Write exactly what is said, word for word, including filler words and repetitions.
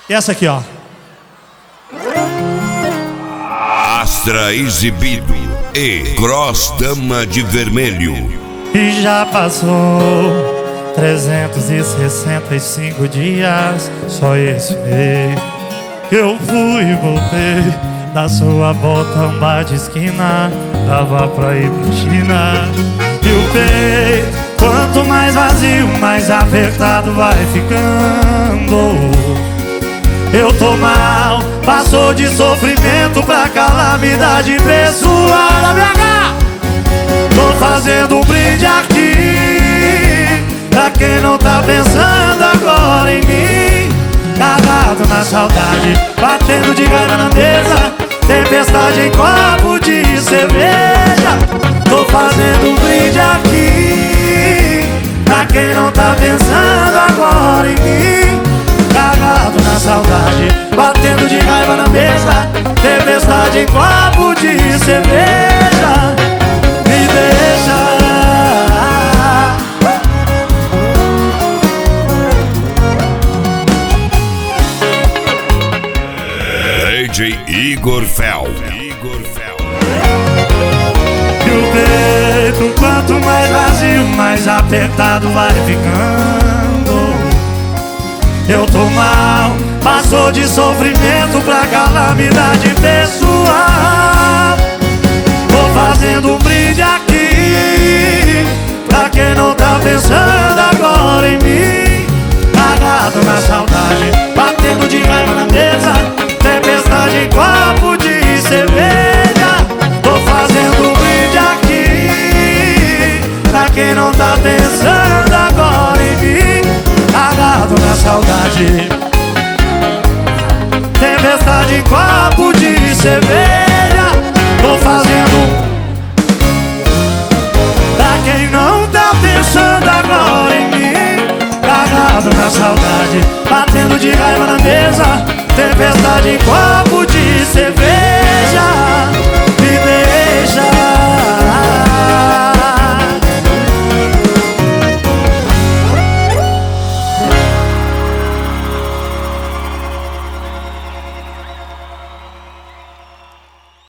E essa aqui, ó. Astra Exibido e Cross Dama de Vermelho. E já passou trezentos e sessenta e cinco dias, só esse mês. Eu fui e voltei da sua botamba de esquina, dava pra ir pra China. E o peito, quanto mais vazio, mais apertado vai ficando. Eu tô mal, passou de sofrimento pra calamidade pessoal. B H! Tô fazendo um brinde aqui pra quem não tá pensando agora em mim. Agarrado na saudade, batendo de raiva na mesa, tempestade em copo de cerveja. Tô fazendo um brinde aqui pra quem não tá pensando agora em mim. Agarrado na saudade, batendo de raiva na mesa, tempestade em copo de cerveja. Me deixa. D J Igor Fel. Igor Fel. E o peito, quanto mais vazio, mais apertado vai ficando. Eu tô mal, passou de sofrimento pra calamidade pessoal. Tô fazendo um brinde aqui pra quem não tá pensando agora em mim. Agarrado na saudade, batendo de raiva na mesa, tempestade em copo de cerveja. Tô fazendo um brinde aqui pra quem não tá pensando agora em mim. Agarrado na saudade, tempestade em copo de cerveja. Tô fazendo pra quem não tá pensando agora em mim. Agarrado na saudade, batendo de raiva na mesa, tempestade em copo